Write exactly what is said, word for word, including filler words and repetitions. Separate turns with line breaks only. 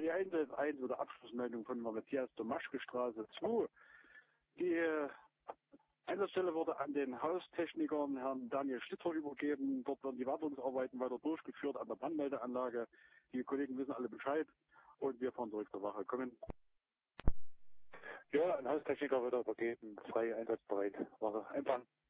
Ja, die Einsatz eins oder Abschlussmeldung von der Matthias-Domaschke-Straße zwei. Die äh, Einsatzstelle wurde an den Haustechnikern Herrn Daniel Schlitter übergeben. Dort werden die Wartungsarbeiten weiter durchgeführt an der Brandmeldeanlage. Die Kollegen wissen alle Bescheid und wir fahren zurück zur Wache. Kommen. Ja, ein Haustechniker wird übergeben, frei einsatzbereit. Wache, Empfang.